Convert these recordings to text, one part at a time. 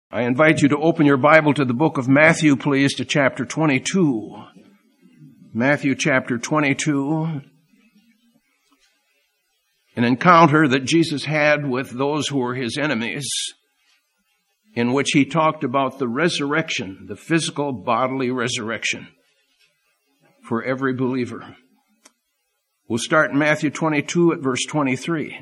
I invite you to open your Bible to the book of Matthew, please, to chapter 22. Matthew chapter 22. An encounter that Jesus had with those who were his enemies, in which he talked about the resurrection, the physical bodily resurrection for every believer. We'll start in Matthew 22 at verse 23.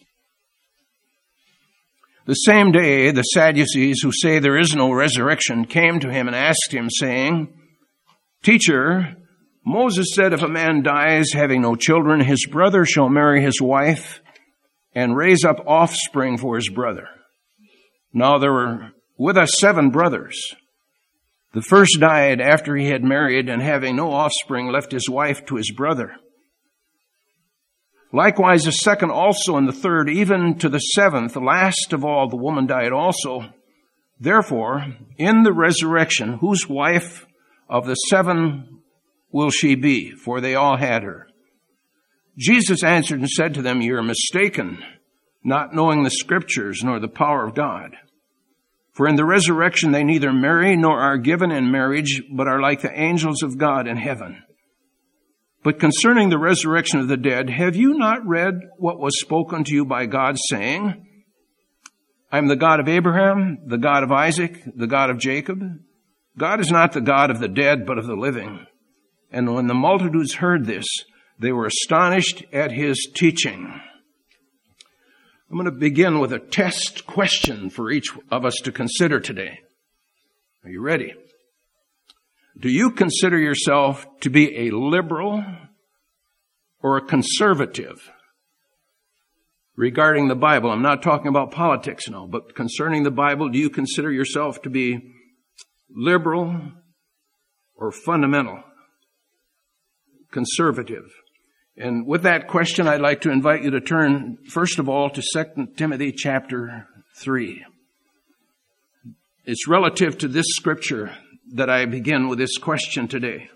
The same day, the Sadducees, who say there is no resurrection, came to him and asked him, saying, "Teacher, Moses said if a man dies having no children, his brother shall marry his wife and raise up offspring for his brother. Now there were with us 7 brothers. The first died after he had married, and having no offspring, left his wife to his brother. Likewise, the second also, and the third, even to the 7th, the last of all, the woman died also. Therefore, in the resurrection, whose wife of the 7 will she be? For they all had her." Jesus answered and said to them, "You are mistaken, not knowing the Scriptures nor the power of God. For in the resurrection they neither marry nor are given in marriage, but are like the angels of God in heaven. But concerning the resurrection of the dead, have you not read what was spoken to you by God, saying, I am the God of Abraham, the God of Isaac, the God of Jacob? God is not the God of the dead, but of the living." And when the multitudes heard this, they were astonished at his teaching. I'm going to begin with a test question for each of us to consider today. Are you ready? Do you consider yourself to be a liberal or a conservative regarding the Bible? I'm not talking about politics now, but concerning the Bible, do you consider yourself to be liberal or fundamental? Conservative. And with that question, I'd like to invite you to turn, first of all, to 2 Timothy chapter 3. It's relative to this scripture that I begin with this question today.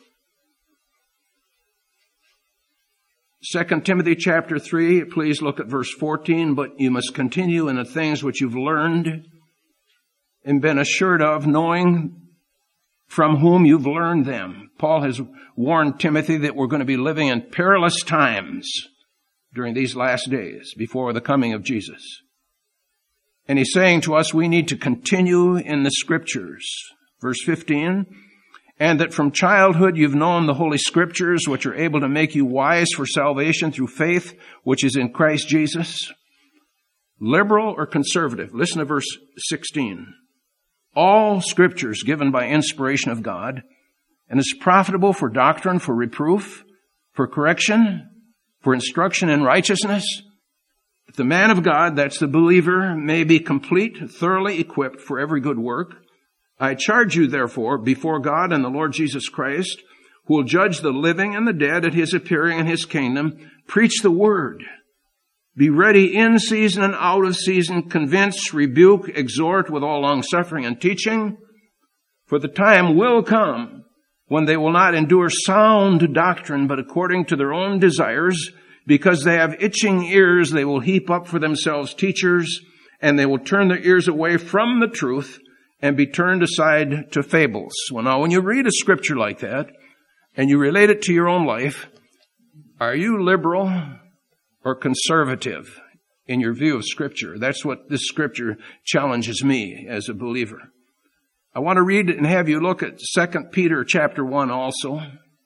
2 Timothy chapter 3, please look at verse 14. "But you must continue in the things which you've learned and been assured of, knowing from whom you've learned them." Paul has warned Timothy that we're going to be living in perilous times during these last days before the coming of Jesus. And he's saying to us we need to continue in the Scriptures. Verse 15, "And that from childhood you've known the Holy Scriptures, which are able to make you wise for salvation through faith, which is in Christ Jesus." Liberal or conservative? Listen to verse 16. "All Scriptures given by inspiration of God, and is profitable for doctrine, for reproof, for correction, for instruction in righteousness, that the man of God," that's the believer, "may be complete, thoroughly equipped for every good work. I charge you, therefore, before God and the Lord Jesus Christ, who will judge the living and the dead at his appearing in his kingdom, preach the word. Be ready in season and out of season, convince, rebuke, exhort with all longsuffering and teaching. For the time will come when they will not endure sound doctrine, but according to their own desires, because they have itching ears, they will heap up for themselves teachers, and they will turn their ears away from the truth and be turned aside to fables." Well, now, when you read a scripture like that, and you relate it to your own life, are you liberal or conservative in your view of Scripture? That's what this Scripture challenges me as a believer. I want to read and have you look at 2 Peter chapter 1 also.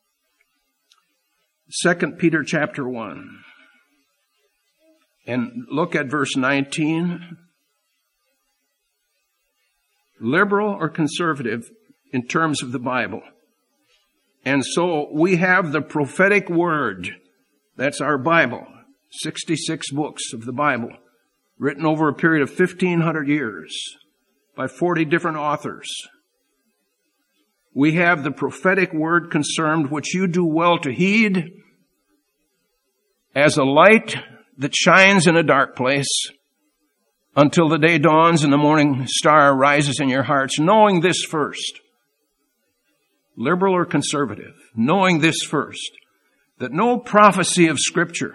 2 Peter chapter 1. And look at verse 19. Liberal or conservative in terms of the Bible. And so we have the prophetic word. That's our Bible. 66 books of the Bible, written over a period of 1,500 years by 40 different authors. We have the prophetic word concerned, which you do well to heed as a light that shines in a dark place until the day dawns and the morning star rises in your hearts, knowing this first. Liberal or conservative, knowing this first, that no prophecy of Scripture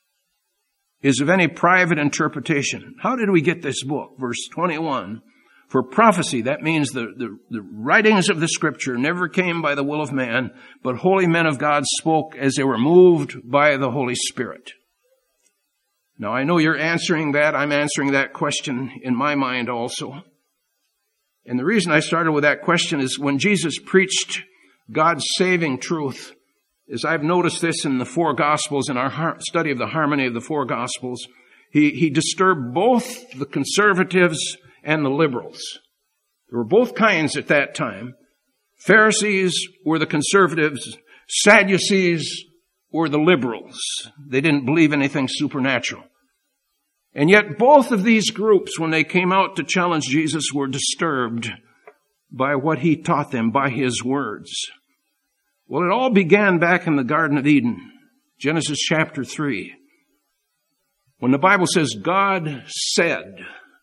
is of any private interpretation. How did we get this book? Verse 21, For prophecy, that means the writings of the Scripture never came by the will of man, but holy men of God spoke as they were moved by the Holy Spirit. Now, I know you're answering that. I'm answering that question in my mind also. And the reason I started with that question is when Jesus preached God's saving truth, as I've noticed this in the four Gospels, in our study of the harmony of the four Gospels, he disturbed both the conservatives and the liberals. There were both kinds at that time. Pharisees were the conservatives. Sadducees were the liberals. They didn't believe anything supernatural. And yet both of these groups, when they came out to challenge Jesus, were disturbed by what he taught them, by his words. Well, it all began back in the Garden of Eden, Genesis chapter 3, when the Bible says God said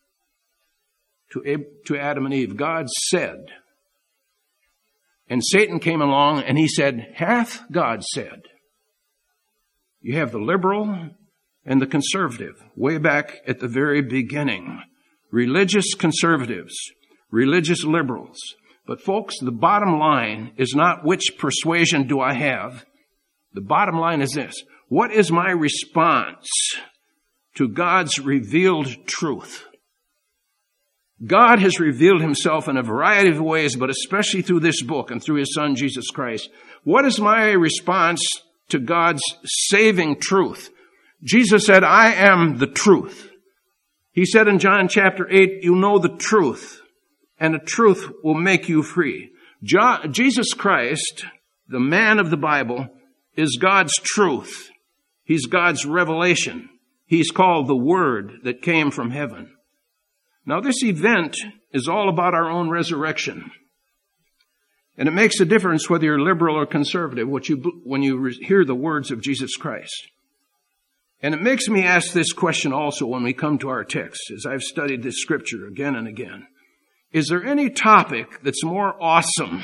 to Adam and Eve, God said. And Satan came along and he said, hath God said? You have the liberal and the conservative way back at the very beginning. Religious conservatives, religious liberals. But folks, the bottom line is not which persuasion do I have. The bottom line is this. What is my response to God's revealed truth? God has revealed himself in a variety of ways, but especially through this book and through his Son, Jesus Christ. What is my response to God's saving truth? Jesus said, I am the truth. He said in John chapter 8, you know the truth, and the truth will make you free. Jesus Christ, the man of the Bible, is God's truth. He's God's revelation. He's called the Word that came from heaven. Now, this event is all about our own resurrection. And it makes a difference whether you're liberal or conservative when you hear the words of Jesus Christ. And it makes me ask this question also when we come to our text, as I've studied this scripture again and again. Is there any topic that's more awesome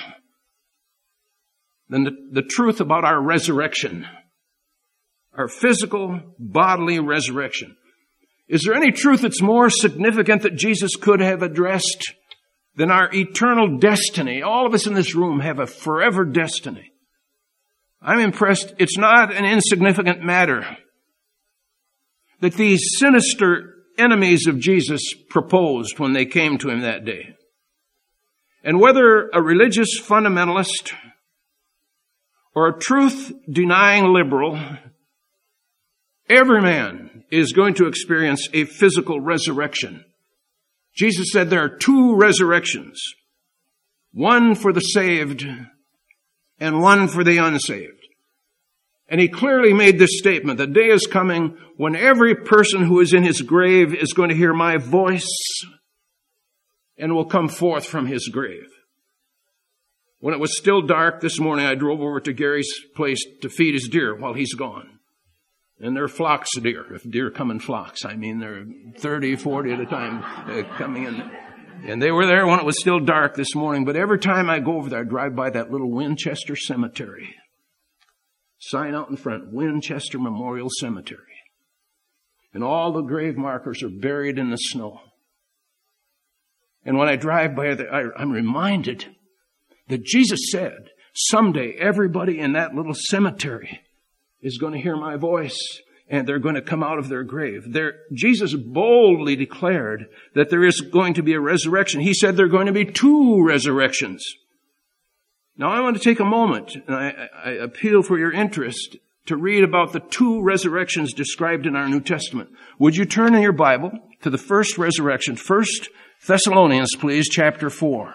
than the truth about our resurrection? Our physical, bodily resurrection. Is there any truth that's more significant that Jesus could have addressed than our eternal destiny? All of us in this room have a forever destiny. I'm impressed. It's not an insignificant matter that these sinister enemies of Jesus proposed when they came to him that day. And whether a religious fundamentalist or a truth-denying liberal, every man is going to experience a physical resurrection. Jesus said there are two resurrections, one for the saved and one for the unsaved. And he clearly made this statement, the day is coming when every person who is in his grave is going to hear my voice and will come forth from his grave. When it was still dark this morning, I drove over to Gary's place to feed his deer while he's gone. And there are flocks of deer. If deer come in flocks, I mean, there are 30, 40 at a time coming in. And they were there when it was still dark this morning. But every time I go over there, I drive by that little Winchester Cemetery. Sign out in front, Winchester Memorial Cemetery. And all the grave markers are buried in the snow. And when I drive by there, I'm reminded that Jesus said, someday everybody in that little cemetery is going to hear my voice, and they're going to come out of their grave. Jesus boldly declared that there is going to be a resurrection. He said there are going to be two resurrections. Now, I want to take a moment, and I appeal for your interest to read about the two resurrections described in our New Testament. Would you turn in your Bible to the first resurrection, 1 Thessalonians, please, chapter 4.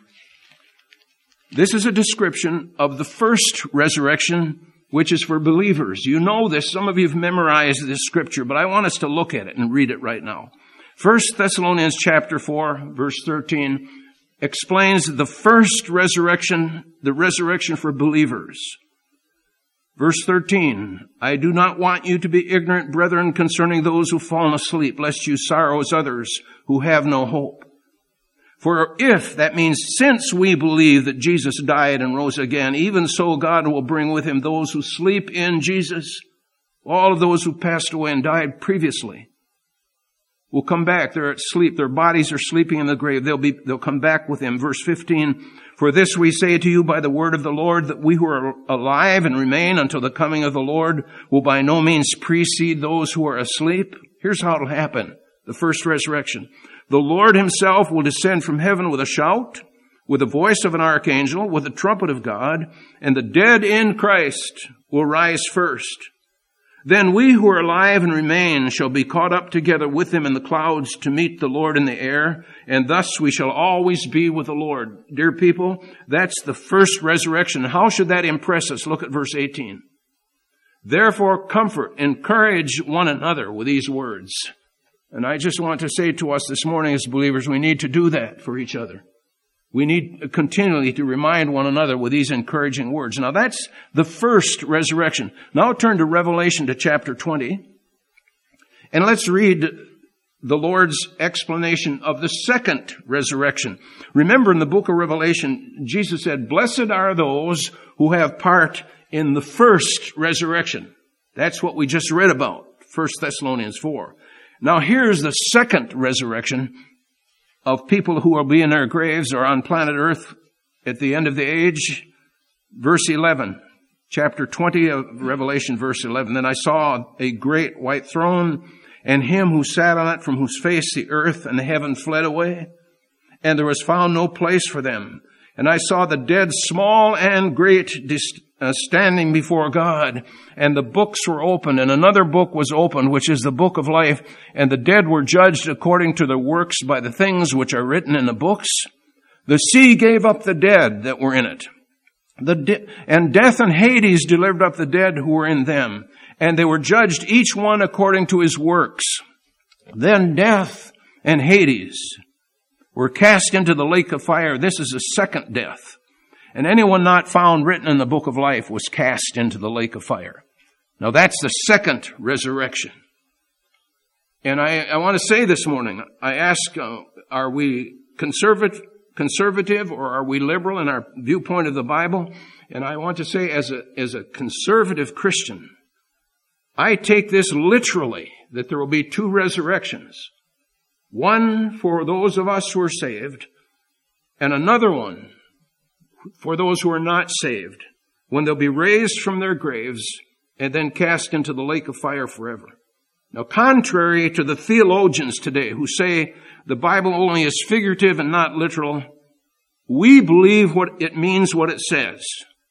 This is a description of the first resurrection, which is for believers. You know this. Some of you have memorized this scripture, but I want us to look at it and read it right now. 1 Thessalonians chapter 4, verse 13, explains the first resurrection, the resurrection for believers. Verse 13, I do not want you to be ignorant, brethren, concerning those who fallen asleep, lest you sorrow as others who have no hope. For if, that means since we believe that Jesus died and rose again, even so God will bring with him those who sleep in Jesus, all of those who passed away and died previously. will come back. They're asleep. Their bodies are sleeping in the grave. They'll come back with him. Verse 15, for this we say to you by the word of the Lord, that we who are alive and remain until the coming of the Lord will by no means precede those who are asleep. Here's how it'll happen. The first resurrection. The Lord himself will descend from heaven with a shout, with the voice of an archangel, with the trumpet of God, and the dead in Christ will rise first. Then we who are alive and remain shall be caught up together with them in the clouds to meet the Lord in the air, and thus we shall always be with the Lord. Dear people, that's the first resurrection. How should that impress us? Look at verse 18. Therefore comfort, encourage one another with these words. And I just want to say to us this morning as believers, we need to do that for each other. We need continually to remind one another with these encouraging words. Now that's the first resurrection. Now turn to Revelation to chapter 20. And let's read the Lord's explanation of the second resurrection. Remember in the book of Revelation, Jesus said, blessed are those who have part in the first resurrection. That's what we just read about, 1 Thessalonians 4. Now here's the second resurrection of people who will be in their graves or on planet Earth at the end of the age. Verse 11, chapter 20 of Revelation, verse 11. Then I saw a great white throne, and him who sat on it, from whose face the earth and the heaven fled away, and there was found no place for them. And I saw the dead, small and great, standing before God, and the books were opened, and another book was opened, which is the book of life, and the dead were judged according to their works by the things which are written in the books. The sea gave up the dead that were in it, and death and Hades delivered up the dead who were in them, and they were judged each one according to his works. Then death and Hades were cast into the lake of fire. This is the second death. And anyone not found written in the book of life was cast into the lake of fire. Now that's the second resurrection. And I want to say this morning, I ask, are we conservative or are we liberal in our viewpoint of the Bible? And I want to say as a conservative Christian, I take this literally, that there will be two resurrections. One for those of us who are saved, and another one for those who are not saved, when they'll be raised from their graves and then cast into the lake of fire forever. Now, contrary to the theologians today who say the Bible only is figurative and not literal, we believe what it means, what it says.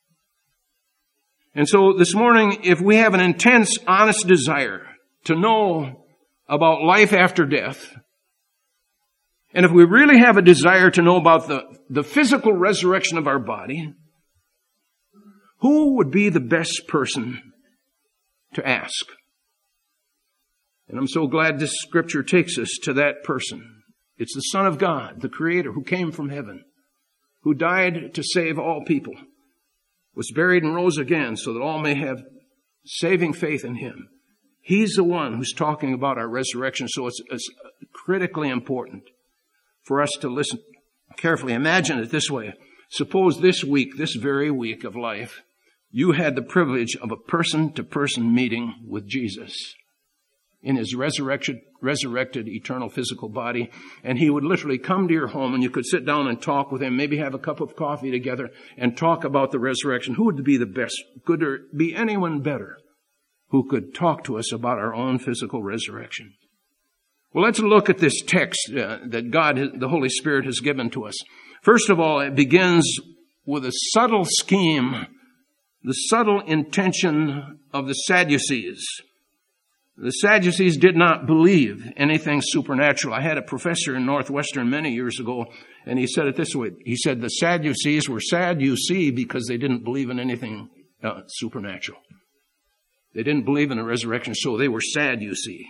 And so this morning, if we have an intense, honest desire to know about life after death, and if we really have a desire to know about the physical resurrection of our body, who would be the best person to ask? And I'm so glad this scripture takes us to that person. It's the Son of God, the Creator, who came from heaven, who died to save all people, was buried and rose again so that all may have saving faith in him. He's the one who's talking about our resurrection, so it's critically important for us to listen carefully. Imagine it this way. Suppose this week, this very week of life, you had the privilege of a person-to-person meeting with Jesus in his resurrected eternal physical body, and he would literally come to your home and you could sit down and talk with him, maybe have a cup of coffee together and talk about the resurrection. Who would be the best? Could there be anyone better who could talk to us about our own physical resurrection? Well, let's look at this text that God, the Holy Spirit, has given to us. First of all, it begins with a subtle scheme, the subtle intention of the Sadducees. The Sadducees did not believe anything supernatural. I had a professor in Northwestern many years ago, and he said it this way. He said the Sadducees were sad, you see, because they didn't believe in anything supernatural. They didn't believe in the resurrection, so they were sad, you see.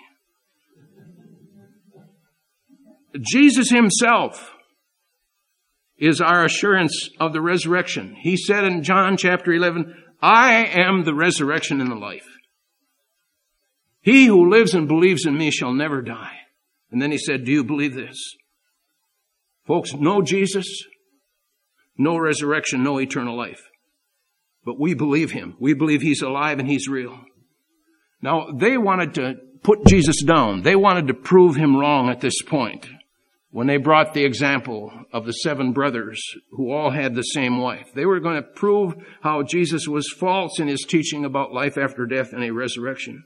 Jesus himself is our assurance of the resurrection. He said in John chapter 11, I am the resurrection and the life. He who lives and believes in me shall never die. And then he said, do you believe this? Folks, no Jesus, no resurrection, no eternal life. But we believe him. We believe he's alive and he's real. Now, they wanted put Jesus down. They wanted to prove him wrong at this point when they brought the example of the 7 brothers who all had the same wife. They were going to prove how Jesus was false in his teaching about life after death and a resurrection.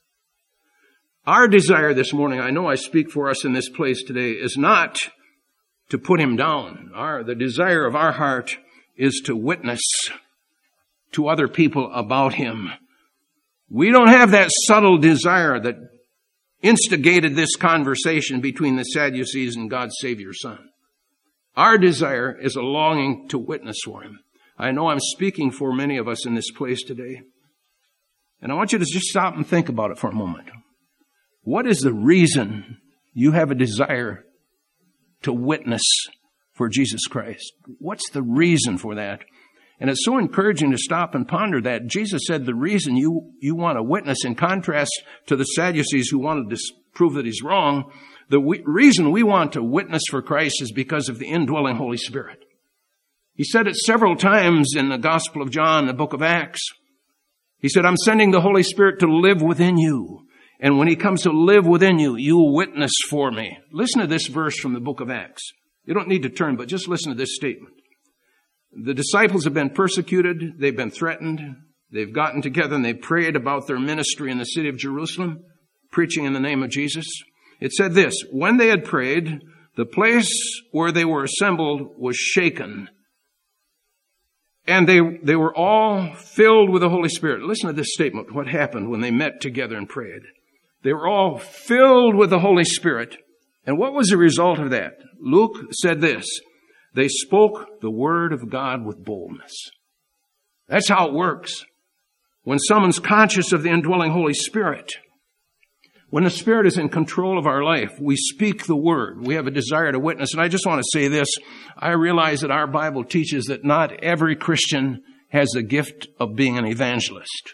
Our desire this morning, I know I speak for us in this place today, is not to put him down. The desire of our heart is to witness to other people about him. We don't have that subtle desire that instigated this conversation between the Sadducees and God's Savior Son. Our desire is a longing to witness for him. I know I'm speaking for many of us in this place today. And I want you to just stop and think about it for a moment. What is the reason you have a desire to witness for Jesus Christ? What's the reason for that? And it's so encouraging to stop and ponder that. Jesus said the reason you want to witness, in contrast to the Sadducees who wanted to prove that he's wrong, the reason we want to witness for Christ is because of the indwelling Holy Spirit. He said it several times in the Gospel of John, the book of Acts. He said, I'm sending the Holy Spirit to live within you. And when he comes to live within you, you will witness for me. Listen to this verse from the book of Acts. You don't need to turn, but just listen to this statement. The disciples have been persecuted. They've been threatened. They've gotten together and they prayed about their ministry in the city of Jerusalem, preaching in the name of Jesus. It said this, when they had prayed, the place where they were assembled was shaken. And they were all filled with the Holy Spirit. Listen to this statement, what happened when they met together and prayed. They were all filled with the Holy Spirit. And what was the result of that? Luke said this, they spoke the word of God with boldness. That's how it works. When someone's conscious of the indwelling Holy Spirit, when the Spirit is in control of our life, we speak the word. We have a desire to witness. And I just want to say this. I realize that our Bible teaches that not every Christian has the gift of being an evangelist.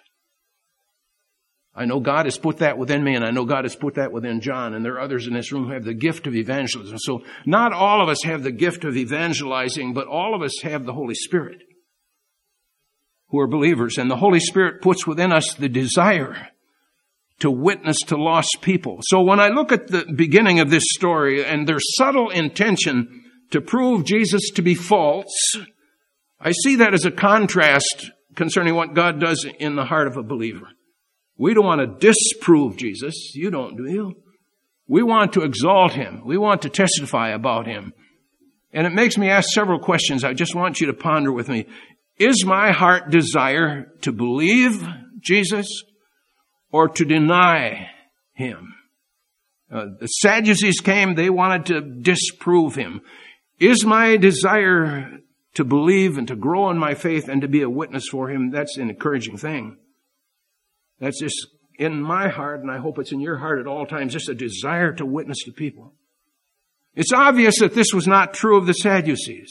I know God has put that within me, and I know God has put that within John, and there are others in this room who have the gift of evangelism. So not all of us have the gift of evangelizing, but all of us have the Holy Spirit who are believers. And the Holy Spirit puts within us the desire to witness to lost people. So when I look at the beginning of this story and their subtle intention to prove Jesus to be false, I see that as a contrast concerning what God does in the heart of a believer. We don't want to disprove Jesus. You don't, do you? We want to exalt him. We want to testify about him. And it makes me ask several questions. I just want you to ponder with me. Is my heart desire to believe Jesus or to deny him? The Sadducees came, they wanted to disprove him. Is my desire to believe and to grow in my faith and to be a witness for him? That's an encouraging thing. That's just in my heart, and I hope it's in your heart at all times, just a desire to witness to people. It's obvious that this was not true of the Sadducees.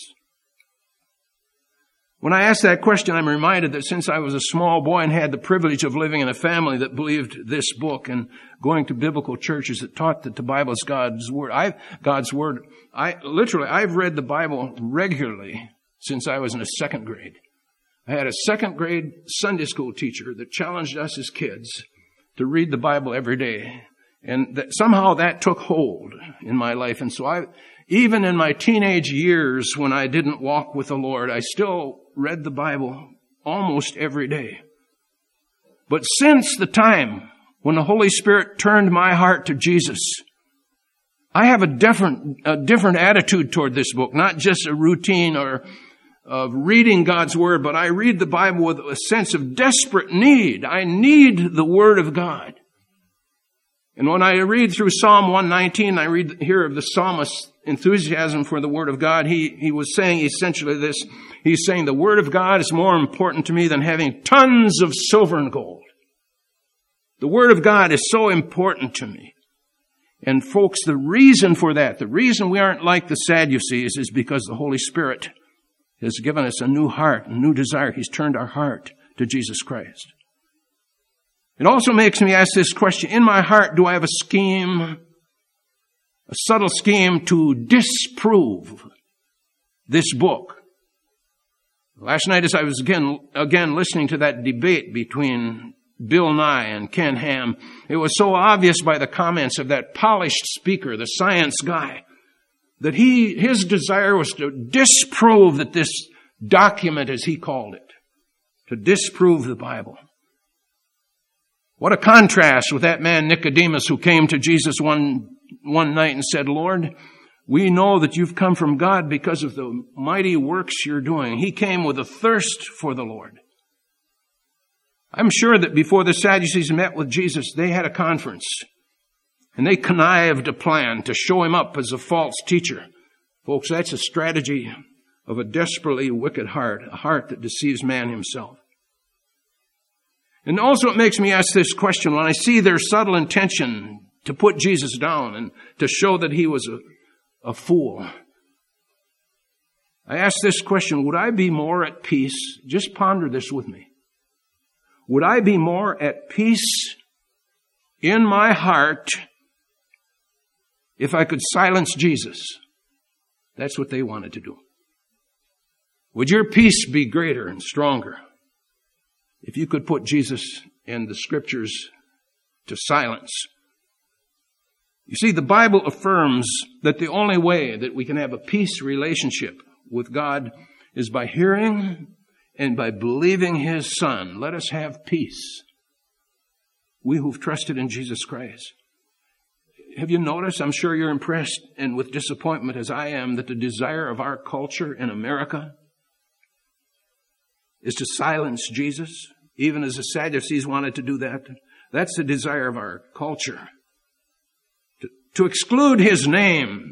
When I ask that question, I'm reminded that since I was a small boy and had the privilege of living in a family that believed this book and going to biblical churches that taught that the Bible is God's Word, I've read the Bible regularly since I was in the 2nd grade. I had a 2nd grade Sunday school teacher that challenged us as kids to read the Bible every day. And somehow that took hold in my life. And so even in my teenage years when I didn't walk with the Lord, I still read the Bible almost every day. But since the time when the Holy Spirit turned my heart to Jesus, I have a different attitude toward this book, not just a routine or of reading God's Word, but I read the Bible with a sense of desperate need. I need the Word of God. And when I read through Psalm 119, I hear of the psalmist's enthusiasm for the Word of God. He was saying essentially this. He's saying the Word of God is more important to me than having tons of silver and gold. The Word of God is so important to me. And folks, the reason for that, the reason we aren't like the Sadducees is because the Holy Spirit has given us a new heart, a new desire. He's turned our heart to Jesus Christ. It also makes me ask this question. In my heart, do I have a scheme, a subtle scheme to disprove this book? Last night as I was again listening to that debate between Bill Nye and Ken Ham. It was so obvious by the comments of that polished speaker, the science guy, that his desire was to disprove that this document, as he called it, to disprove the Bible. What a contrast with that man Nicodemus who came to Jesus one night and said, Lord, we know that you've come from God because of the mighty works you're doing. He came with a thirst for the Lord. I'm sure that before the Sadducees met with Jesus, they had a conference. And they connived a plan to show him up as a false teacher. Folks, that's a strategy of a desperately wicked heart, a heart that deceives man himself. And also it makes me ask this question when I see their subtle intention to put Jesus down and to show that he was a fool. I ask this question, would I be more at peace? Just ponder this with me. Would I be more at peace in my heart if I could silence Jesus? That's what they wanted to do. Would your peace be greater and stronger if you could put Jesus and the Scriptures to silence? You see, the Bible affirms that the only way that we can have a peace relationship with God is by hearing and by believing His Son. Let us have peace. We who've trusted in Jesus Christ. Have you noticed, I'm sure you're impressed and with disappointment as I am, that the desire of our culture in America is to silence Jesus, even as the Sadducees wanted to do that. That's the desire of our culture. To exclude His name.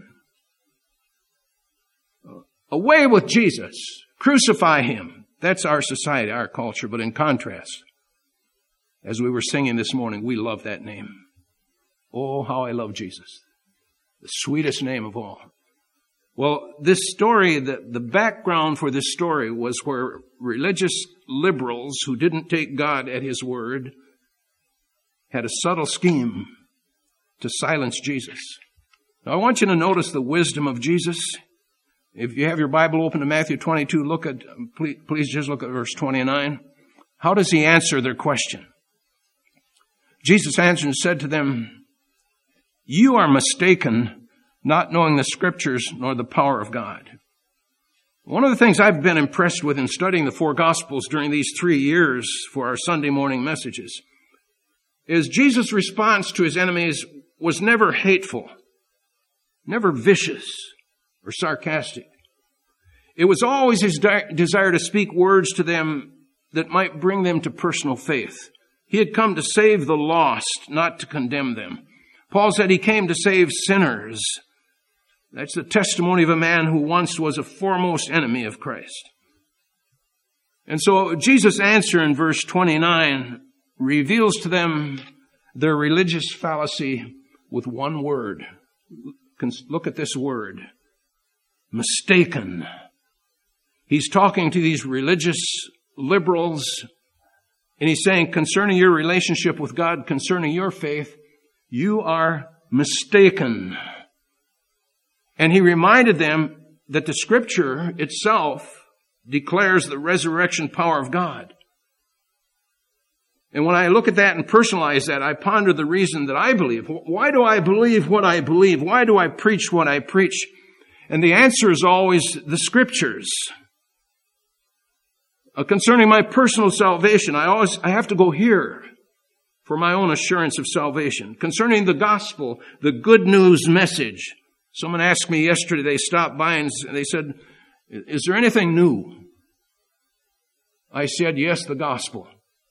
Away with Jesus. Crucify Him. That's our society, our culture. But in contrast, as we were singing this morning, we love that name. Oh, how I love Jesus. The sweetest name of all. Well, this story, the background for this story was where religious liberals who didn't take God at His word had a subtle scheme to silence Jesus. Now, I want you to notice the wisdom of Jesus. If you have your Bible open to Matthew 22, please just look at verse 29. How does He answer their question? Jesus answered and said to them, you are mistaken, not knowing the Scriptures nor the power of God. One of the things I've been impressed with in studying the four Gospels during these 3 years for our Sunday morning messages is Jesus' response to His enemies was never hateful, never vicious or sarcastic. It was always His desire to speak words to them that might bring them to personal faith. He had come to save the lost, not to condemn them. Paul said He came to save sinners. That's the testimony of a man who once was a foremost enemy of Christ. And so Jesus' answer in verse 29 reveals to them their religious fallacy with one word. Look at this word. Mistaken. He's talking to these religious liberals, and He's saying, concerning your relationship with God, concerning your faith, you are mistaken. And He reminded them that the Scripture itself declares the resurrection power of God. And when I look at that and personalize that, I ponder the reason that I believe. Why do I believe what I believe? Why do I preach what I preach? And the answer is always the Scriptures. Concerning my personal salvation, I have to go here for my own assurance of salvation. Concerning the gospel, the good news message. Someone asked me yesterday, they stopped by and they said, is there anything new? I said, yes, the gospel.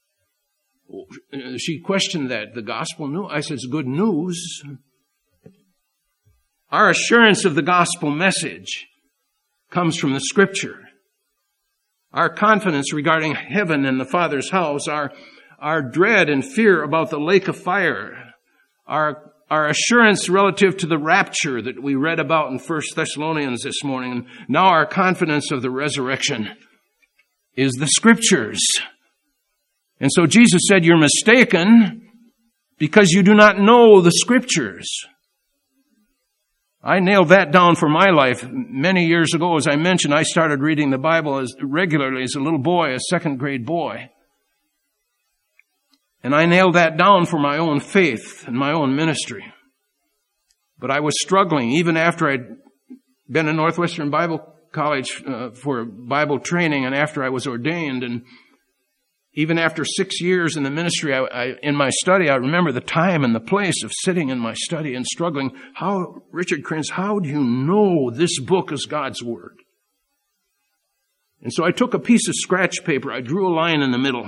She questioned that. The gospel new? I said, it's good news. Our assurance of the gospel message comes from the Scripture. Our confidence regarding heaven and the Father's house, our dread and fear about the lake of fire, our assurance relative to the rapture that we read about in 1 Thessalonians this morning, and now our confidence of the resurrection is the Scriptures. And so Jesus said, you're mistaken because you do not know the Scriptures. I nailed that down for my life many years ago. As I mentioned, I started reading the Bible regularly as a little boy, a second grade boy. And I nailed that down for my own faith and my own ministry. But I was struggling even after I'd been in Northwestern Bible College for Bible training and after I was ordained. And even after 6 years in the ministry, in my study, I remember the time and the place of sitting in my study and struggling. Richard Krenz, how do you know this book is God's Word? And so I took a piece of scratch paper. I drew a line in the middle.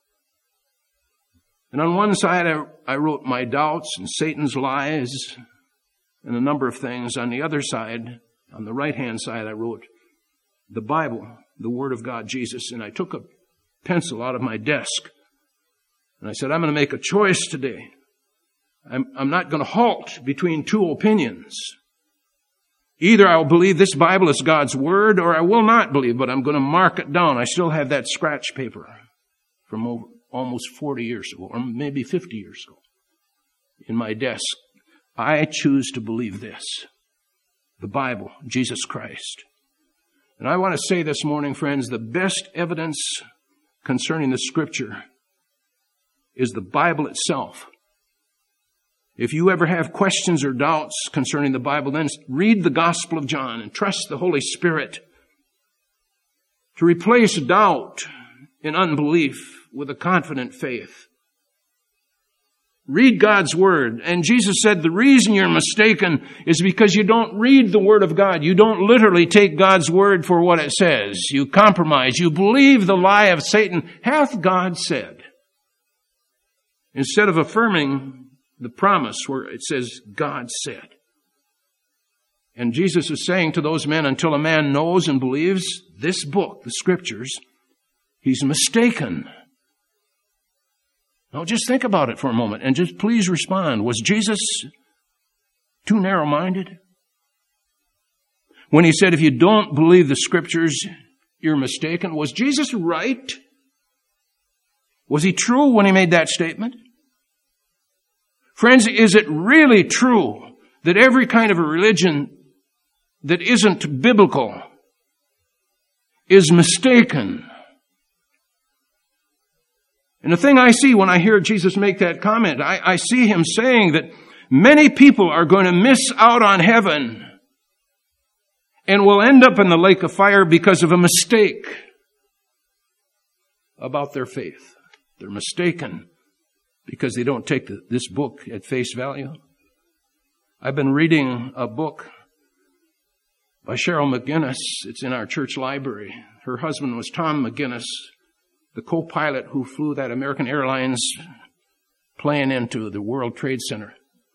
And on one side, I wrote my doubts and Satan's lies and a number of things. On the other side, on the right-hand side, I wrote the Bible, the Word of God, Jesus. And I took a pencil out of my desk. And I said, I'm going to make a choice today. I'm not going to halt between two opinions. Either I'll believe this Bible is God's Word or I will not believe, but I'm going to mark it down. I still have that scratch paper from almost 40 years ago, or maybe 50 years ago, in my desk. I choose to believe this, the Bible, Jesus Christ. And I want to say this morning, friends, the best evidence concerning the Scripture is the Bible itself. If you ever have questions or doubts concerning the Bible, then read the Gospel of John and trust the Holy Spirit to replace doubt and unbelief with a confident faith. Read God's Word. And Jesus said the reason you're mistaken is because you don't read the Word of God. You don't literally take God's Word for what it says. You compromise. You believe the lie of Satan. Hath God said? Instead of affirming the promise where it says, God said. And Jesus is saying to those men, until a man knows and believes this book, the Scriptures, he's mistaken. Now just think about it for a moment and just please respond. Was Jesus too narrow-minded? When he said, if you don't believe the Scriptures, you're mistaken. Was Jesus right? Was he true when he made that statement? Friends, is it really true that every kind of a religion that isn't biblical is mistaken? And the thing I see when I hear Jesus make that comment, I see him saying that many people are going to miss out on heaven and will end up in the lake of fire because of a mistake about their faith. They're mistaken because they don't take this book at face value. I've been reading a book by Cheryl McGinnis. It's in our church library. Her husband was Tom McGinnis, the co-pilot who flew that American Airlines plane into the World Trade Center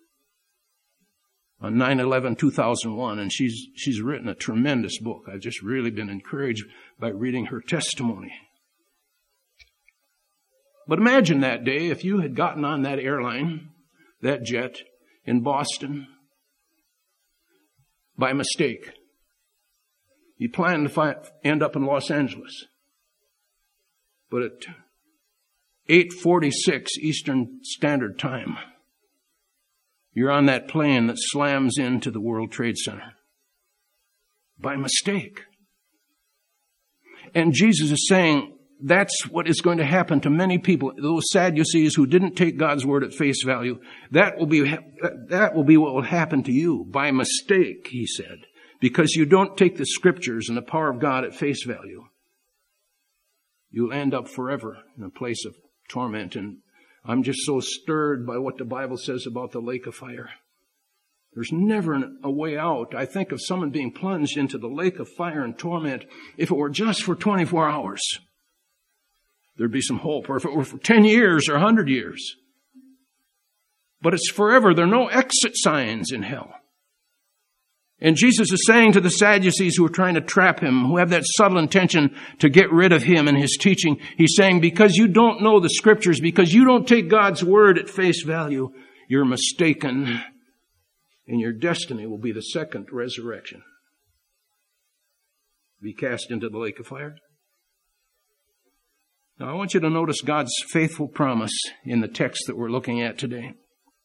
on 9/11/2001. And she's written a tremendous book. I've just really been encouraged by reading her testimony. But imagine that day if you had gotten on that airline, that jet, in Boston by mistake. You planned to end up in Los Angeles. But at 8:46 Eastern Standard Time, you're on that plane that slams into the World Trade Center by mistake. And Jesus is saying, that's what is going to happen to many people, those Sadducees who didn't take God's Word at face value. That will be what will happen to you by mistake, he said, because you don't take the Scriptures and the power of God at face value. You'll end up forever in a place of torment. And I'm just so stirred by what the Bible says about the lake of fire. There's never a way out. I think of someone being plunged into the lake of fire and torment. If it were just for 24 hours, there'd be some hope. Or if it were for 10 years or 100 years. But it's forever. There are no exit signs in hell. And Jesus is saying to the Sadducees who are trying to trap him, who have that subtle intention to get rid of him and his teaching, he's saying, because you don't know the Scriptures, because you don't take God's Word at face value, you're mistaken, and your destiny will be the second resurrection. Be cast into the lake of fire. Now, I want you to notice God's faithful promise in the text that we're looking at today.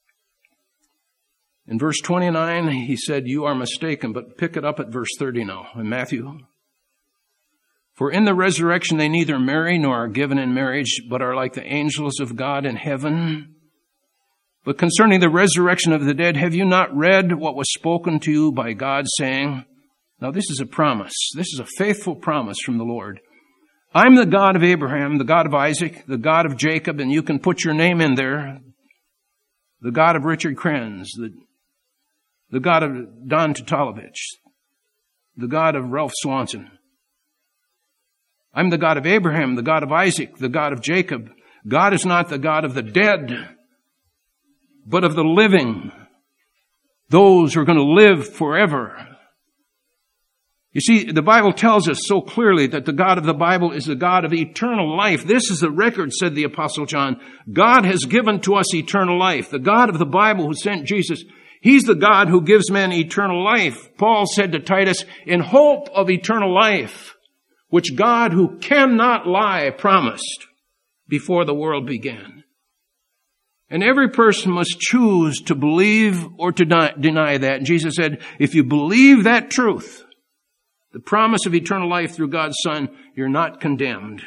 In verse 29, he said, you are mistaken, but pick it up at verse 30 now in Matthew. For in the resurrection they neither marry nor are given in marriage, but are like the angels of God in heaven. But concerning the resurrection of the dead, have you not read what was spoken to you by God, saying," now this is a promise. This is a faithful promise from the Lord. "I'm the God of Abraham, the God of Isaac, the God of Jacob," and you can put your name in there, "the God of Richard Krenz, the God of Don Tatalovich, the God of Ralph Swanson. I'm the God of Abraham, the God of Isaac, the God of Jacob." God is not the God of the dead, but of the living, those who are going to live forever. You see, the Bible tells us so clearly that the God of the Bible is the God of eternal life. This is the record, said the Apostle John. God has given to us eternal life. The God of the Bible who sent Jesus, He's the God who gives men eternal life. Paul said to Titus, "In hope of eternal life, which God who cannot lie promised before the world began." And every person must choose to believe or to deny that. And Jesus said, if you believe that truth, the promise of eternal life through God's Son, you're not condemned.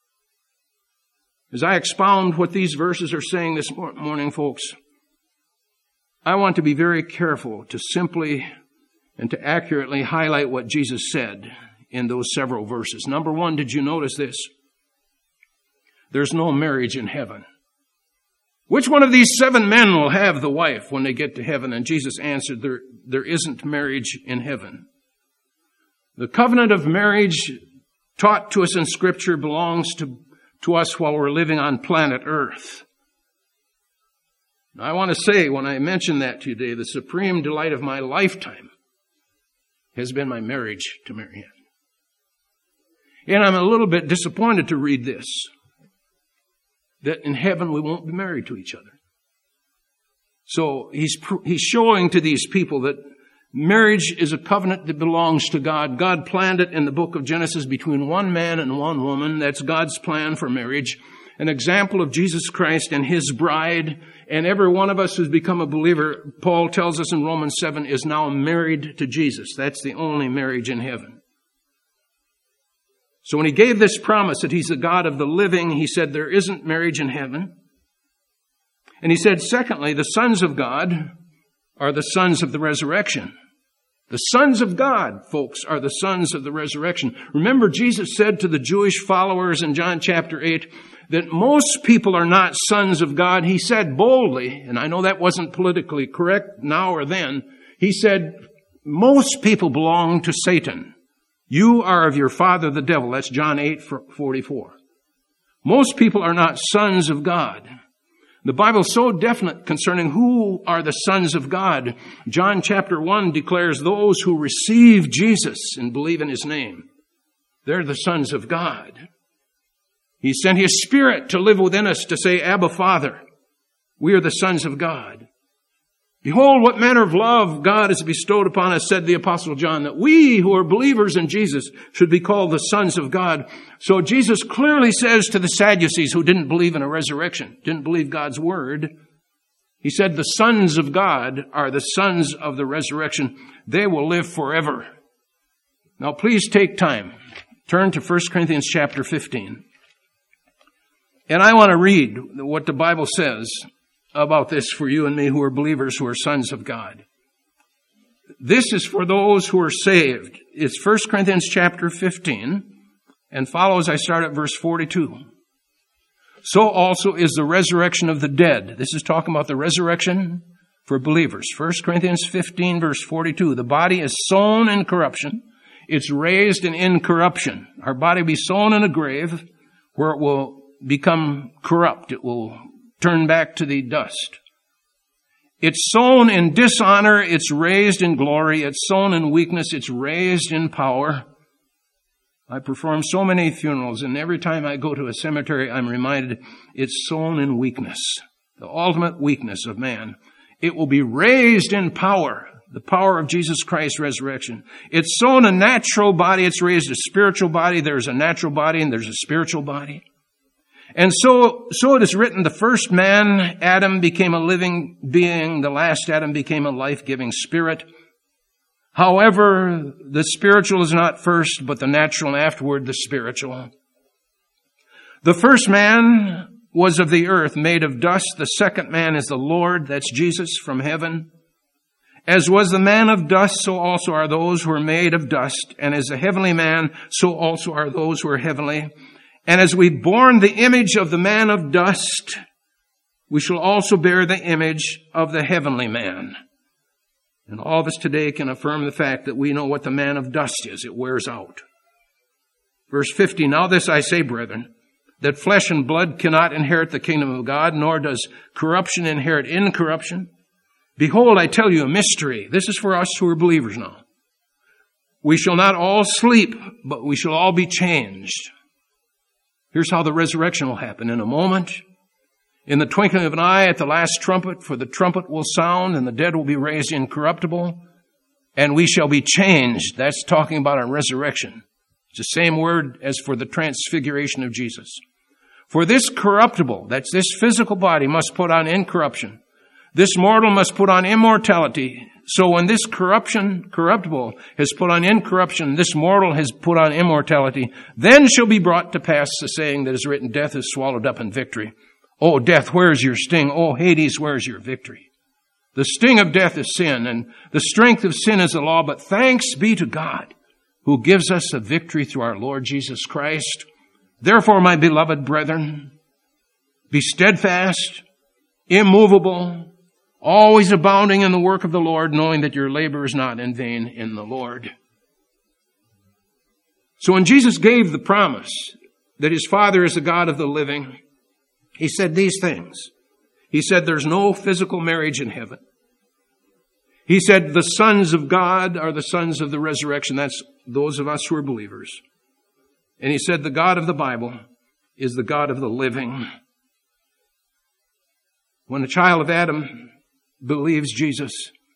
As I expound what these verses are saying this morning, folks, I want to be very careful to simply and to accurately highlight what Jesus said in those several verses. Number one, did you notice this? There's no marriage in heaven. Which one of these 7 men will have the wife when they get to heaven? And Jesus answered, there isn't marriage in heaven. The covenant of marriage taught to us in Scripture belongs to us while we're living on planet Earth. Now, I want to say, when I mention that today, the supreme delight of my lifetime has been my marriage to Marianne. And I'm a little bit disappointed to read this, that in heaven we won't be married to each other. So he's showing to these people that marriage is a covenant that belongs to God. God planned it in the book of Genesis between one man and one woman. That's God's plan for marriage. An example of Jesus Christ and His bride. And every one of us who's become a believer, Paul tells us in Romans 7, is now married to Jesus. That's the only marriage in heaven. So when He gave this promise that He's the God of the living, He said there isn't marriage in heaven. And He said, secondly, the sons of God are the sons of the resurrection. The sons of God, folks, are the sons of the resurrection. Remember, Jesus said to the Jewish followers in John chapter 8 that most people are not sons of God. He said boldly, and I know that wasn't politically correct now or then, He said, most people belong to Satan. You are of your father the devil. That's John 8:44. Most people are not sons of God. The Bible's so definite concerning who are the sons of God. John chapter 1 declares those who receive Jesus and believe in His name. They're the sons of God. He sent His Spirit to live within us to say, Abba, Father. We are the sons of God. Behold, what manner of love God has bestowed upon us, said the Apostle John, that we who are believers in Jesus should be called the sons of God. So Jesus clearly says to the Sadducees who didn't believe in a resurrection, didn't believe God's word, He said the sons of God are the sons of the resurrection. They will live forever. Now please take time. Turn to 1 Corinthians chapter 15. And I want to read what the Bible says about this for you and me who are believers, who are sons of God. This is for those who are saved. It's 1 Corinthians chapter 15 and follows. I start at verse 42. So also is the resurrection of the dead. This is talking about the resurrection for believers. 1 Corinthians 15 verse 42. The body is sown in corruption. It's raised in incorruption. Our body will be sown in a grave where it will become corrupt. It will turn back to the dust. It's sown in dishonor, it's raised in glory. It's sown in weakness, it's raised in power. I perform so many funerals, and every time I go to a cemetery, I'm reminded it's sown in weakness, the ultimate weakness of man. It will be raised in power, the power of Jesus Christ's resurrection. It's sown a natural body, it's raised a spiritual body. There's a natural body and there's a spiritual body. And so it is written, the first man, Adam, became a living being. The last Adam became a life-giving spirit. However, the spiritual is not first, but the natural, and afterward the spiritual. The first man was of the earth, made of dust. The second man is the Lord, that's Jesus from heaven. As was the man of dust, so also are those who are made of dust. And as a heavenly man, so also are those who are heavenly. And as we've borne the image of the man of dust, we shall also bear the image of the heavenly man. And all of us today can affirm the fact that we know what the man of dust is. It wears out. Verse 50, now this I say, brethren, that flesh and blood cannot inherit the kingdom of God, nor does corruption inherit incorruption. Behold, I tell you a mystery. This is for us who are believers now. We shall not all sleep, but we shall all be changed. Here's how the resurrection will happen. In a moment, in the twinkling of an eye, at the last trumpet, for the trumpet will sound, and the dead will be raised incorruptible, and we shall be changed. That's talking about our resurrection. It's the same word as for the transfiguration of Jesus. For this corruptible, that's this physical body, must put on incorruption. This mortal must put on immortality. So when this corruptible has put on incorruption, this mortal has put on immortality, then shall be brought to pass the saying that is written, death is swallowed up in victory. O death, where's your sting? O Hades, where's your victory? The sting of death is sin, and the strength of sin is the law, but thanks be to God, who gives us a victory through our Lord Jesus Christ. Therefore, my beloved brethren, be steadfast, immovable, always abounding in the work of the Lord, knowing that your labor is not in vain in the Lord. So when Jesus gave the promise that his Father is the God of the living, he said these things. He said there's no physical marriage in heaven. He said the sons of God are the sons of the resurrection. That's those of us who are believers. And he said the God of the Bible is the God of the living. When a child of Adam believes Jesus,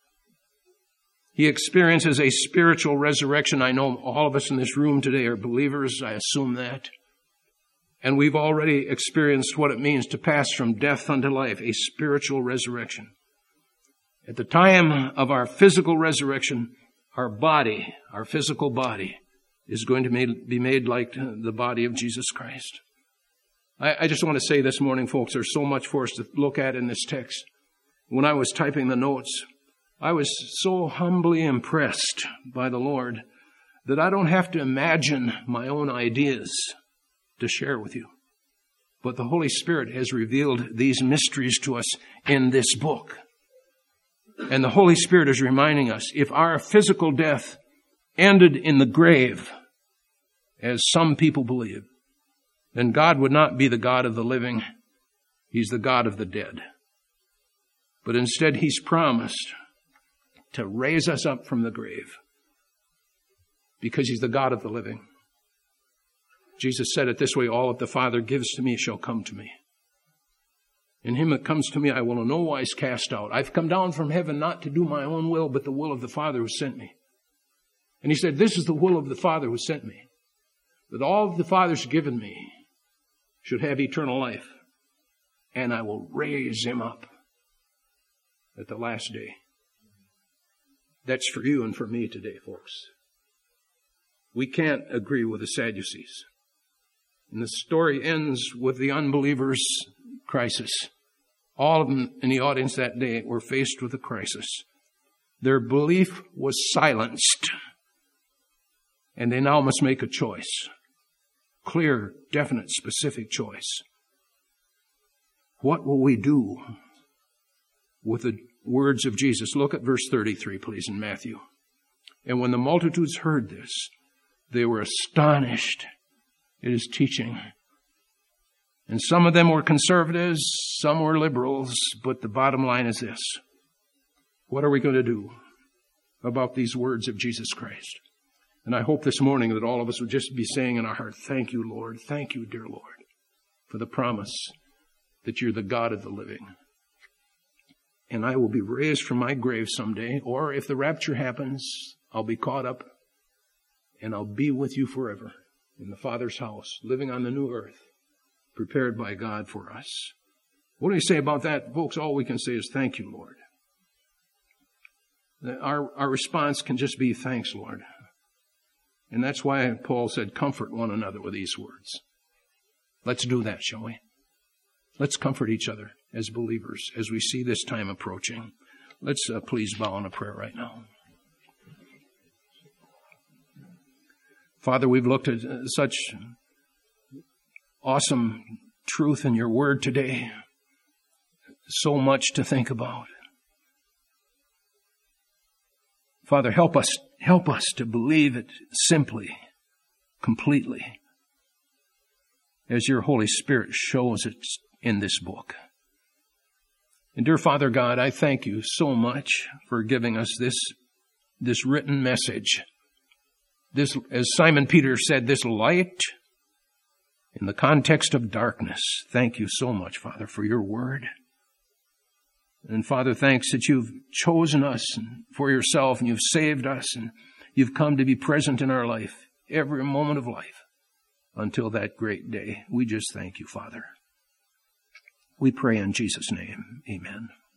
he experiences a spiritual resurrection. I know all of us in this room today are believers. I assume that. And we've already experienced what it means to pass from death unto life, a spiritual resurrection. At the time of our physical resurrection, our body, our physical body, is going to be made like the body of Jesus Christ. I just want to say this morning, folks, there's so much for us to look at in this text. When I was typing the notes, I was so humbly impressed by the Lord that I don't have to imagine my own ideas to share with you. But the Holy Spirit has revealed these mysteries to us in this book. And the Holy Spirit is reminding us, if our physical death ended in the grave, as some people believe, then God would not be the God of the living. He's the God of the dead. But instead, he's promised to raise us up from the grave because he's the God of the living. Jesus said it this way, all that the Father gives to me shall come to me. In him that comes to me, I will in no wise cast out. I've come down from heaven not to do my own will, but the will of the Father who sent me. And he said, this is the will of the Father who sent me, that all the Father's given me should have eternal life, and I will raise him up at the last day. That's for you and for me today, folks. We can't agree with the Sadducees. And the story ends with the unbelievers' crisis. All of them in the audience that day were faced with a crisis. Their belief was silenced. And they now must make a choice. Clear, definite, specific choice. What will we do with the words of Jesus? Look at verse 33, please, in Matthew. And when the multitudes heard this, they were astonished at his teaching. And some of them were conservatives, some were liberals, but the bottom line is this. What are we going to do about these words of Jesus Christ? And I hope this morning that all of us would just be saying in our heart, thank you, Lord. Thank you, dear Lord, for the promise that you're the God of the living. And I will be raised from my grave someday, or if the rapture happens, I'll be caught up and I'll be with you forever in the Father's house, living on the new earth, prepared by God for us. What do you say about that? Folks, all we can say is thank you, Lord. Our response can just be thanks, Lord. And that's why Paul said, comfort one another with these words. Let's do that, shall we? Let's comfort each other as believers as we see this time approaching. Let's please bow in a prayer right now. Father, we've looked at such awesome truth in your word today. So much to think about. Father, help us to believe it simply, completely, as your Holy Spirit shows it in this book. And dear Father God, I thank you so much for giving us this written message. This, as Simon Peter said, this light in the context of darkness. Thank you so much, Father, for your word. And Father, thanks that you've chosen us for yourself and you've saved us and you've come to be present in our life, every moment of life, until that great day. We just thank you, Father. We pray in Jesus' name. Amen.